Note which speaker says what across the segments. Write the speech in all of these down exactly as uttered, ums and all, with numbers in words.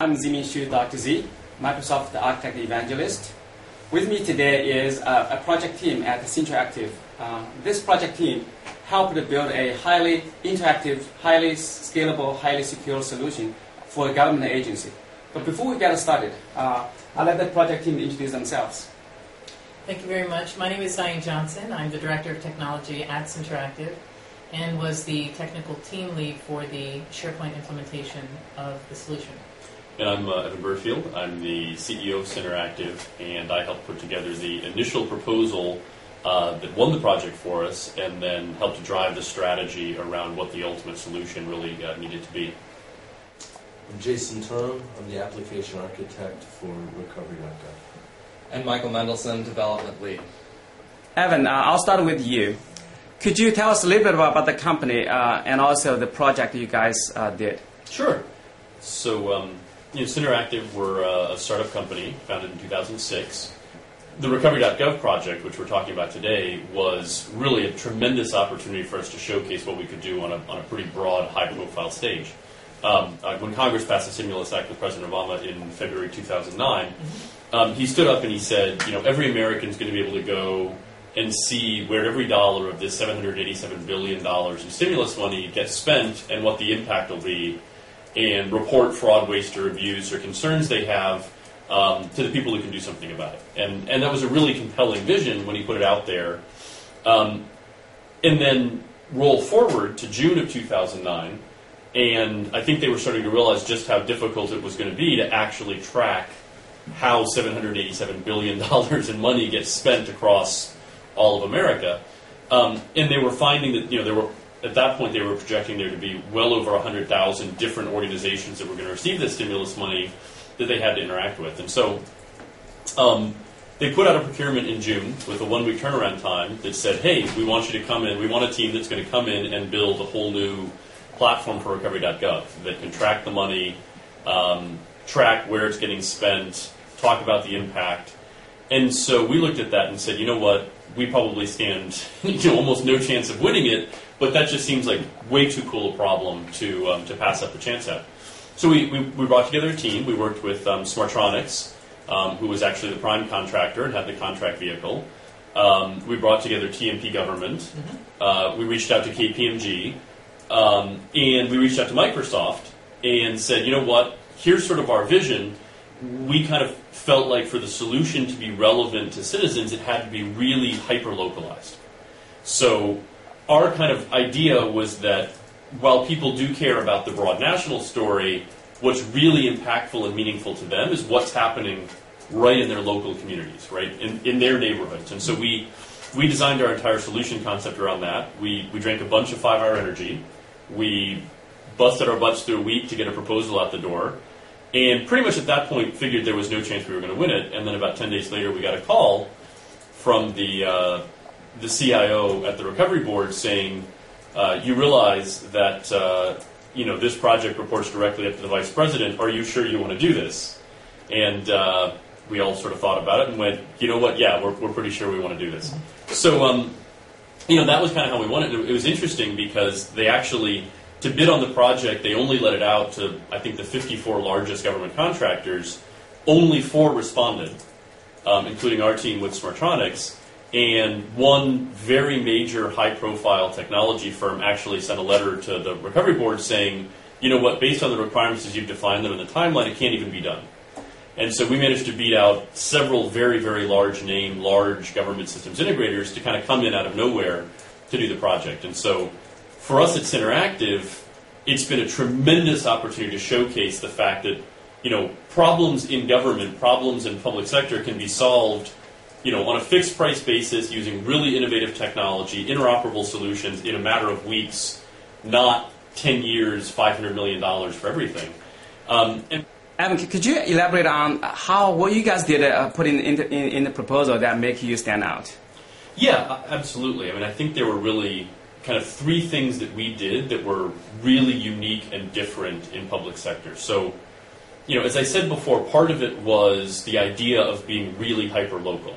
Speaker 1: I'm Zimin Doctor Z, Microsoft Architect Evangelist. With me today is a, a project team at Sinteractive. Uh, this project team helped to build a highly interactive, highly scalable, highly secure solution for a government agency. But before we get started, uh, I'll let the project team introduce themselves.
Speaker 2: Thank you very much. My name is Diane Johnson. I'm the Director of Technology at Sinteractive and was the technical team lead for the SharePoint implementation of the solution.
Speaker 3: And I'm uh, Evan Burfield. I'm the C E O of Sinteractive, and I helped put together the initial proposal uh, that won the project for us, and then helped to drive the strategy around what the ultimate solution really uh, needed to be.
Speaker 4: I'm Jason Tom. I'm the application architect for Recovery dot gov.
Speaker 5: And Michael Mendelson, development lead.
Speaker 1: Evan, uh, I'll start with you. Could you tell us a little bit about the company uh, and also the project you guys uh, did?
Speaker 3: Sure. So, um, you know, Sinteractive, we're uh, a startup company founded in two thousand six. The Recovery dot gov project, which we're talking about today, was really a tremendous opportunity for us to showcase what we could do on a, on a pretty broad, high-profile stage. Um, uh, when Congress passed the Stimulus Act with President Obama in February two thousand nine, mm-hmm. um, he stood up and he said, you know, every American is going to be able to go and see where every dollar of this seven hundred eighty-seven billion dollars in stimulus money gets spent and what the impact will be, and report fraud, waste, or abuse or concerns they have um, to the people who can do something about it. And and that was a really compelling vision when he put it out there. Um, and then roll forward to June of two thousand nine, and I think they were starting to realize just how difficult it was going to be to actually track how seven hundred eighty-seven billion dollars in money gets spent across all of America. Um, and they were finding that, you know, there were, at that point, they were projecting there to be well over one hundred thousand different organizations that were going to receive this stimulus money that they had to interact with. And so um, they put out a procurement in June with a one-week turnaround time that said, hey, we want you to come in, we want a team that's going to come in and build a whole new platform for Recovery dot gov that can track the money, um, track where it's getting spent, talk about the impact. And so we looked at that and said, you know what, we probably stand you know, almost no chance of winning it, but that just seems like way too cool a problem to um, to pass up the chance at. So we, we, we brought together a team. We worked with um, Smartronics, um, who was actually the prime contractor and had the contract vehicle. Um, we brought together T M P Government. Mm-hmm. Uh, we reached out to K P M G. Um, and we reached out to Microsoft and said, you know what, here's sort of our vision. We kind of felt like for the solution to be relevant to citizens, it had to be really hyper-localized. So our kind of idea was that while people do care about the broad national story, what's really impactful and meaningful to them is what's happening right in their local communities, right, in, in their neighborhoods. And so we we designed our entire solution concept around that. We, we drank a bunch of five-hour energy. We busted our butts through a week to get a proposal out the door. And pretty much at that point figured there was no chance we were going to win it. And then about ten days later we got a call from the uh, the C I O at the Recovery Board saying, uh, you realize that uh, you know this project reports directly up to the Vice President. Are you sure you want to do this? And uh, we all sort of thought about it and went, you know what, yeah, we're, we're pretty sure we want to do this. So, um, you know, that was kind of how we won it. It was interesting because they actually, to bid on the project, they only let it out to, I think, the fifty-four largest government contractors. Only four responded, um, including our team with Smartronics. And one very major high-profile technology firm actually sent a letter to the Recovery Board saying, you know what, based on the requirements as you've defined them in the timeline, it can't even be done. And so we managed to beat out several very, very large name, large government systems integrators to kind of come in out of nowhere to do the project. And so for us at Sinteractive, it's been a tremendous opportunity to showcase the fact that, you know, problems in government, problems in public sector can be solved, you know, on a fixed price basis using really innovative technology, interoperable solutions in a matter of weeks, not ten years, five hundred million dollars for everything. Um, and
Speaker 1: Evan, could you elaborate on how what you guys did uh, put in, in, in, in the proposal that make you stand out?
Speaker 3: Yeah, absolutely. I mean, I think there were really kind of three things that we did that were really unique and different in public sector. So, you know, as I said before, part of it was the idea of being really hyper-local.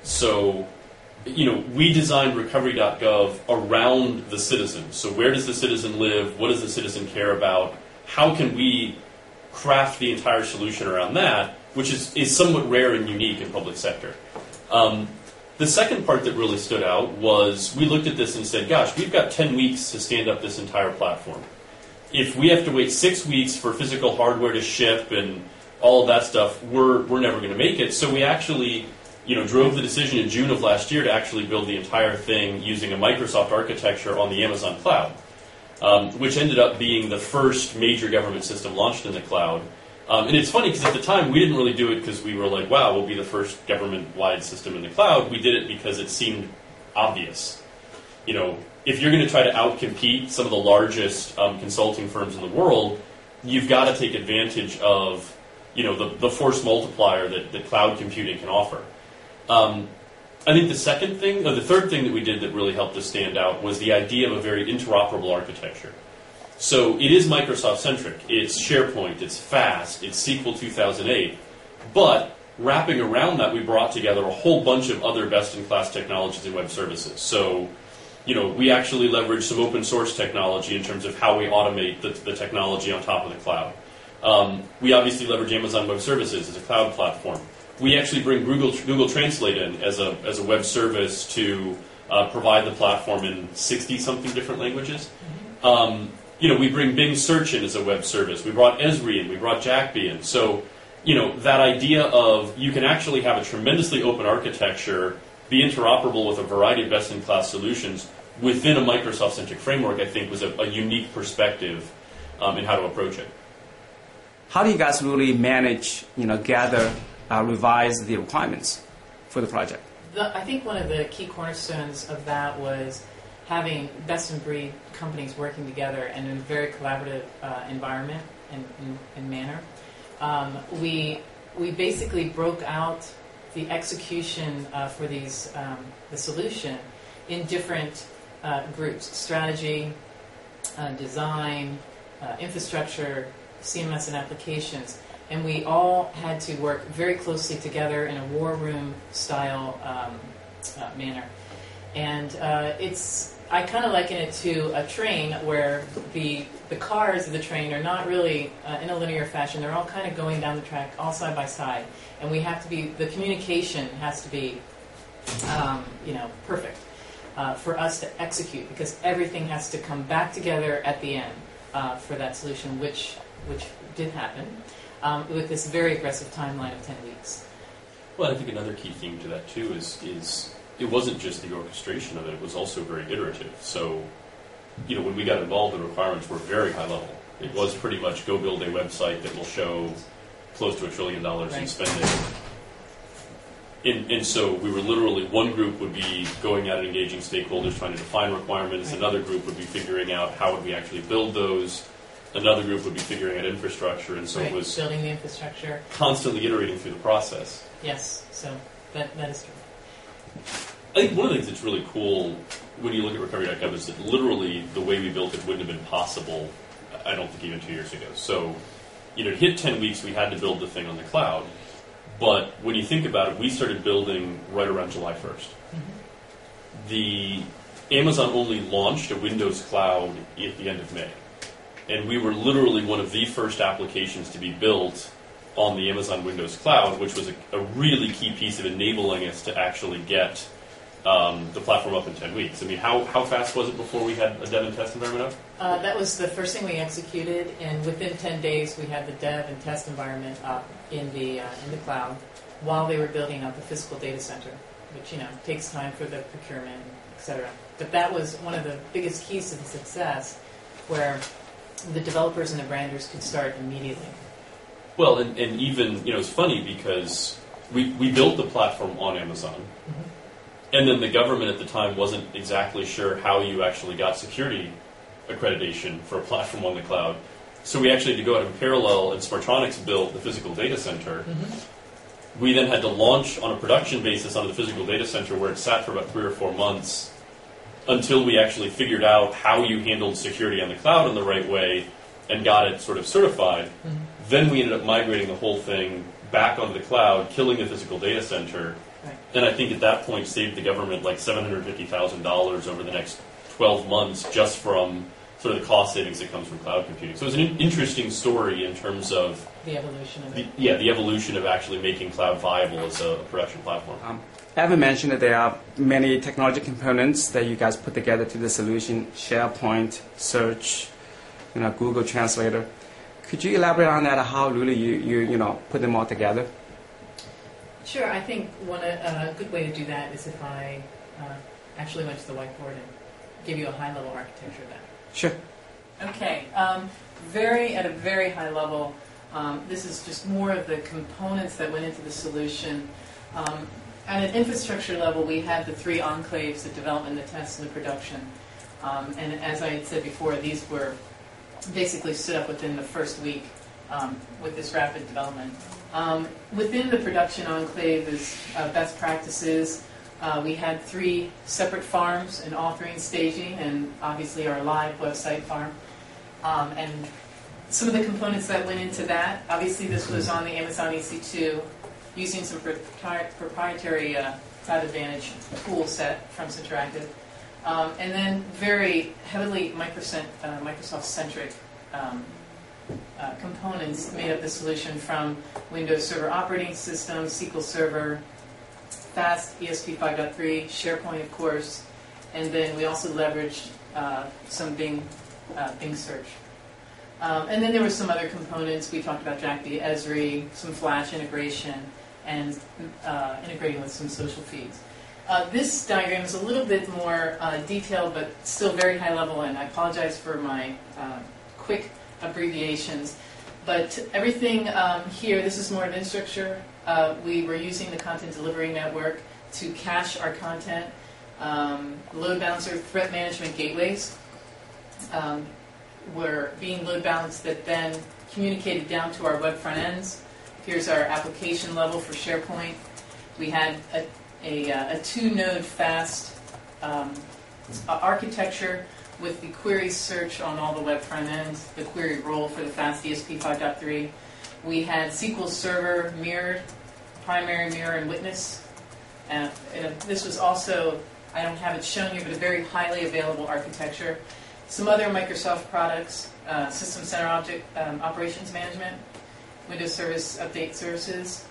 Speaker 3: So, you know, we designed Recovery dot gov around the citizen. So where does the citizen live? What does the citizen care about? How can we craft the entire solution around that, which is, is somewhat rare and unique in public sector. Um, the second part that really stood out was we looked at this and said, gosh, we've got ten weeks to stand up this entire platform. If we have to wait six weeks for physical hardware to ship and all of that stuff, we're we're never going to make it. So we actually, you know, drove the decision in June of last year to actually build the entire thing using a Microsoft architecture on the Amazon cloud, um, which ended up being the first major government system launched in the cloud. Um, and it's funny because at the time we didn't really do it because we were like, wow, we'll be the first government-wide system in the cloud. We did it because it seemed obvious. You know, if you're going to try to outcompete some of the largest um, consulting firms in the world, you've got to take advantage of, you know, the, the force multiplier that, that cloud computing can offer. Um, I think the second thing, or the third thing that we did that really helped us stand out was the idea of a very interoperable architecture. So it is Microsoft-centric. It's SharePoint, it's fast, it's S Q L two thousand eight, but wrapping around that, we brought together a whole bunch of other best-in-class technologies and web services. So, you know, we actually leverage some open source technology in terms of how we automate the, the technology on top of the cloud. Um, we obviously leverage Amazon Web Services as a cloud platform. We actually bring Google, Google Translate in as a as a web service to uh, provide the platform in sixty-something different languages. Um, you know, we bring Bing Search in as a web service. We brought Esri in. We brought Jackbee in. So, you know, that idea of you can actually have a tremendously open architecture, be interoperable with a variety of best-in-class solutions within a Microsoft-centric framework, I think was a, a unique perspective um, in how to approach it.
Speaker 6: How do you guys really manage, you know, gather, uh, revise the requirements for the project?
Speaker 2: The, I think one of the key cornerstones of that was having best-in-breed companies working together and in a very collaborative uh, environment and, and, and manner. Um, we we basically broke out the execution uh, for these um, the solution in different uh, groups: strategy, uh, design, uh, infrastructure, C M S, and applications. And we all had to work very closely together in a war room style um, uh, manner. And uh, it's I kind of liken it to a train where the the cars of the train are not really uh, in a linear fashion. They're all kind of going down the track, all side by side. And we have to be, the communication has to be, um, you know, perfect uh, for us to execute, because everything has to come back together at the end uh, for that solution, which which did happen um, with this very aggressive timeline of ten weeks.
Speaker 3: Well, I think another key theme to that too is is it wasn't just the orchestration of it; it was also very iterative. So, you know, when we got involved, the requirements were very high level. It was pretty much go build a website that will show close to a trillion dollars
Speaker 2: right.
Speaker 3: in spending. And, and so we were literally, one group would be going out and engaging stakeholders, trying to define requirements.
Speaker 2: Right.
Speaker 3: Another group would be figuring out how would we actually build those. Another group would be figuring out infrastructure. And so
Speaker 2: right.
Speaker 3: it was
Speaker 2: building the infrastructure.
Speaker 3: Constantly iterating through the process.
Speaker 2: Yes, so that that is true.
Speaker 3: I think one of the things that's really cool when you look at recovery dot gov is that literally the way we built it wouldn't have been possible, I don't think, even two years ago. So, you know, to hit ten weeks, we had to build the thing on the cloud. But when you think about it, we started building right around July first. Mm-hmm. The Amazon only launched a Windows cloud at the end of May. And we were literally one of the first applications to be built on the Amazon Windows cloud, which was a, a really key piece of enabling us to actually get um, the platform up in ten weeks. I mean, how, how fast was it before we had a dev and test environment up?
Speaker 2: Uh, that was the first thing we executed, and within ten days we had the dev and test environment up in the uh, in the cloud while they were building out the physical data center, which, you know, takes time for the procurement, et cetera. But that was one of the biggest keys to the success, where the developers and the branders could start immediately.
Speaker 3: Well, and, and even, you know, it's funny because we, we built the platform on Amazon, mm-hmm. and then the government at the time wasn't exactly sure how you actually got security accreditation for a platform on the cloud. So we actually had to go out in parallel, and Smartronics built the physical data center. Mm-hmm. We then had to launch on a production basis onto the physical data center, where it sat for about three or four months until we actually figured out how you handled security on the cloud in the right way and got it sort of certified. Mm-hmm. Then we ended up migrating the whole thing back onto the cloud, killing the physical data center. Right. And I think at that point saved the government like seven hundred fifty thousand dollars over the next twelve months just from sort of the cost savings that comes from cloud computing. So it's an in- interesting story in terms of
Speaker 2: The evolution of
Speaker 3: the,
Speaker 2: it.
Speaker 3: yeah, the evolution of actually making cloud viable as a production platform.
Speaker 6: Um, Evan mentioned that there are many technology components that you guys put together to the solution: SharePoint, Search, you know, Google Translator. Could you elaborate on that? How really you, you, you know put them all together?
Speaker 2: Sure. I think one a uh, good way to do that is if I uh, actually went to the whiteboard and give you a high-level architecture of that.
Speaker 6: Sure.
Speaker 2: Okay. Um, very at a very high level, um, this is just more of the components that went into the solution. Um, at an infrastructure level, we had the three enclaves: the development, the test, and the production. Um, and as I had said before, these were basically stood up within the first week um, with this rapid development. Um, within the production enclave is uh, best practices. Uh, we had three separate farms and authoring, staging, and obviously our live website farm. Um, and some of the components that went into that, obviously this was on the Amazon E C two using some propri- proprietary uh, Cloud Advantage tool set from Centractive. Um, and then very heavily Microsoft, uh, Microsoft-centric um, uh, components made up the solution, from Windows Server operating system, S Q L Server, Fast, E S P five point three, SharePoint, of course, and then we also leveraged uh, some Bing, uh, Bing search. Um, and then there were some other components. We talked about JackD, Esri, some Flash integration, and uh, integrating with some social feeds. Uh, this diagram is a little bit more uh, detailed, but still very high level, and I apologize for my uh, quick abbreviations. But everything um, here, this is more of infrastructure. Uh, we were using the Content Delivery Network to cache our content, um, load balancer, threat management gateways um, were being load balanced that then communicated down to our web front ends. Here's our application level for SharePoint. We had a a, uh, a two-node fast um, architecture with the query search on all the web front ends, the query role for the fast E S P five point three. We had S Q L Server mirrored, primary, mirror, and witness. Uh, and this was also, I don't have it shown here, but a very highly available architecture. Some other Microsoft products, uh, System Center Object um, Operations Management, Windows Service Update Services,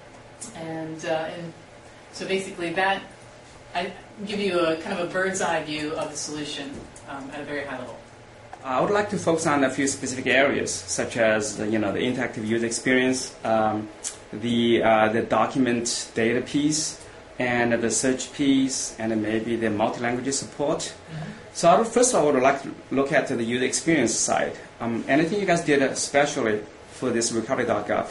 Speaker 2: and, uh, and so basically that, I give you a kind of a bird's eye view of the solution um, at a very high level.
Speaker 6: I would like to focus on a few specific areas, such as the, you know the interactive user experience, um, the uh, the document data piece, and the search piece, and then maybe the multi-language support. Mm-hmm. So I would, first of all, I would like to look at the user experience side. Um, anything you guys did especially for this recovery dot gov?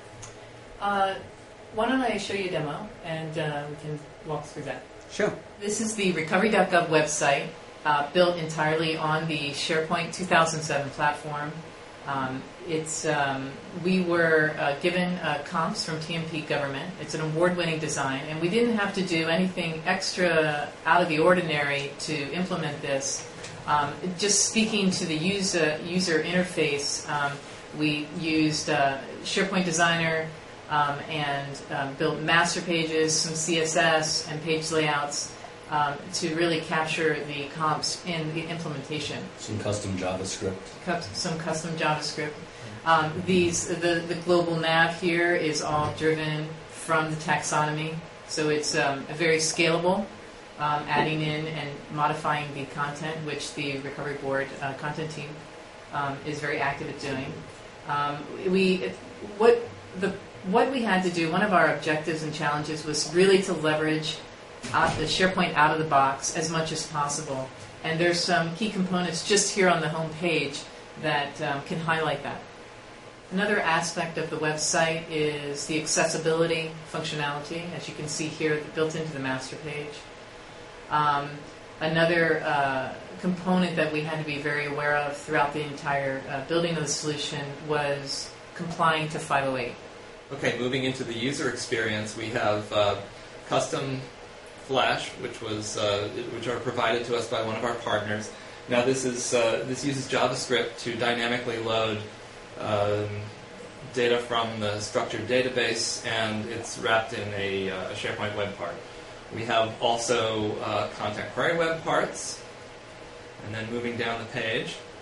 Speaker 2: Uh, why don't I show you a demo, and uh, we can walk through that.
Speaker 6: Sure.
Speaker 2: This is the recovery dot gov website, uh, built entirely on the SharePoint two thousand seven platform. Um, it's um, we were uh, given uh, comps from T M P Government. It's an award-winning design, and we didn't have to do anything extra out of the ordinary to implement this. Um, just speaking to the user user interface, um, we used uh, SharePoint Designer. Um, and um, built master pages, some C S S, and page layouts um, to really capture the comps in the implementation.
Speaker 4: Some custom JavaScript.
Speaker 2: Cu- some custom JavaScript. Um, these the, the global nav here is all driven from the taxonomy, so it's um, very scalable, um, adding in and modifying the content, which the recovery board uh, content team um, is very active at doing. Um, we what the What we had to do, one of our objectives and challenges was really to leverage out the SharePoint out of the box as much as possible. And there's some key components just here on the home page that um, can highlight that. Another aspect of the website is the accessibility functionality, as you can see here, built into the master page. Um, another uh, component that we had to be very aware of throughout the entire uh, building of the solution was complying to five oh eight.
Speaker 5: Okay, moving into the user experience, we have uh, custom Flash, which was uh, which are provided to us by one of our partners. Now, this is uh, this uses JavaScript to dynamically load um, data from the structured database, and it's wrapped in a, uh, a SharePoint web part. We have also uh, content query web parts, and then moving down the page,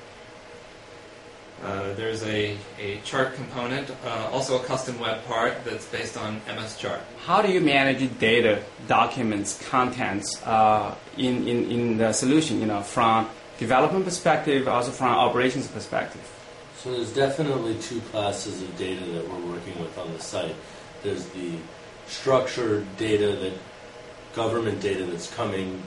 Speaker 5: Uh, there's a, a chart component, uh, also a custom web part that's based on M S Chart.
Speaker 6: How do you manage data, documents, contents uh, in, in, in the solution, you know, from development perspective, also from operations perspective?
Speaker 4: So there's definitely two classes of data that we're working with on the site. There's the structured data, that government data that's coming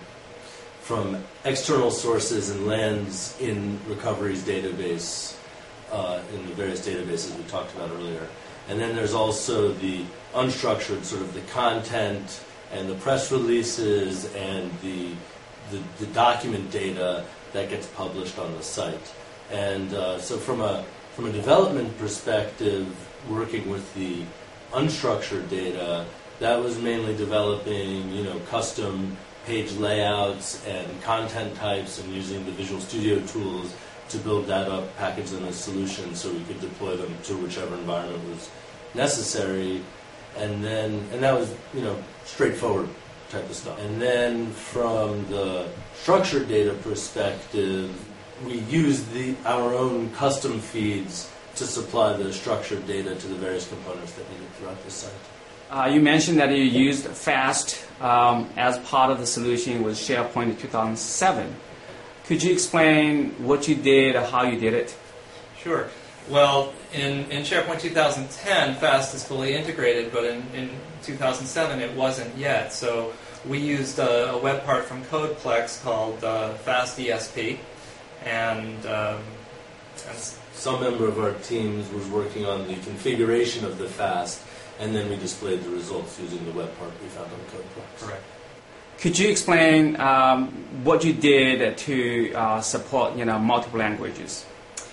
Speaker 4: from external sources and lands in Recovery's database, uh, in the various databases we talked about earlier. And then there's also the unstructured, sort of the content and the press releases and the, the, the document data that gets published on the site. And uh, so from a, from a development perspective, working with the unstructured data, that was mainly developing, you know, custom page layouts and content types and using the Visual Studio tools to build that up, package them as solutions so we could deploy them to whichever environment was necessary. And then, and that was, you know, straightforward type of stuff. And then from the structured data perspective, we use the, our own custom feeds to supply the structured data to the various components that needed throughout the site.
Speaker 6: Uh, you mentioned that you used FAST um, as part of the solution with SharePoint in two thousand seven. Could you explain what you did, or how you did it?
Speaker 5: Sure. Well, in, in SharePoint two thousand ten, FAST is fully integrated, but in, in two thousand seven it wasn't yet. So we used a, a web part from CodePlex called uh, FAST E S P, and, um, and
Speaker 4: some member of our teams was working on the configuration of the FAST, and then we displayed the results using the web part we found on CodePlex.
Speaker 5: Correct.
Speaker 6: Could you explain um, what you did to uh, support, you know, multiple languages?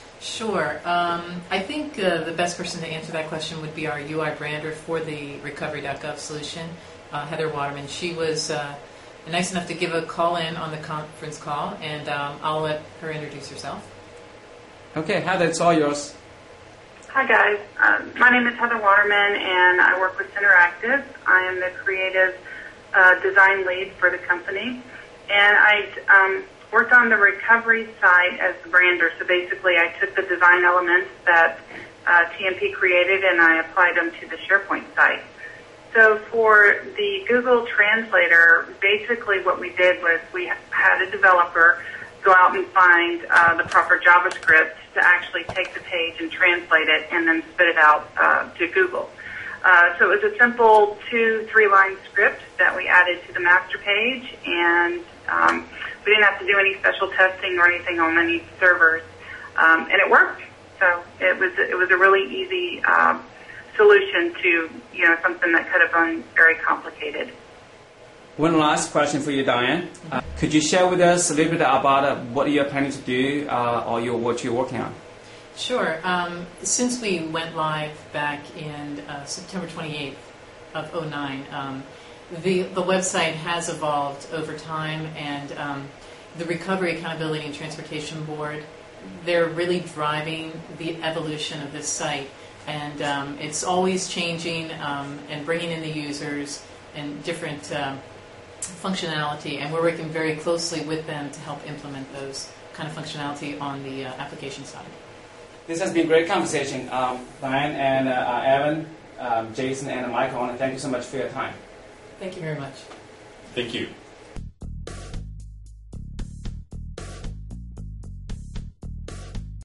Speaker 2: Sure. Um, I think uh, the best person to answer that question would be our U I brander for the recovery dot gov solution, uh, Heather Waterman. She was uh, nice enough to give a call in on the conference call, and um, I'll let her introduce herself.
Speaker 6: Okay, Heather, it's all yours.
Speaker 7: Hi guys, um, my name is Heather Waterman and I work with Interactive. I am the creative uh, design lead for the company, and I um, worked on the recovery side as the brander. So basically I took the design elements that uh, T M P created and I applied them to the SharePoint site. So for the Google Translator, basically what we did was we had a developer go out and find uh, the proper JavaScript to actually take the page and translate it and then spit it out uh, to Google. Uh, so it was a simple two, three-line script that we added to the master page, and um, we didn't have to do any special testing or anything on any servers, um, and it worked. So it was it was a really easy um, solution to, you know, something that could have been very complicated.
Speaker 6: One last question for you, Diane. Uh, could you share with us a little bit about uh, what you're planning to do uh, or your, what you're working on?
Speaker 2: Sure. Um, since we went live back in uh, September twenty-eighth of oh nine, um, the, the website has evolved over time, and um, the Recovery Accountability and Transportation Board, they're really driving the evolution of this site. And um, it's always changing um, and bringing in the users and different um, functionality, and we're working very closely with them to help implement those kind of functionality on the uh, application side.
Speaker 6: This has been a great conversation. Um, Diane and uh, uh, Evan, um, Jason and Michael, I want to thank you so much for your time.
Speaker 2: Thank you very much.
Speaker 3: Thank you.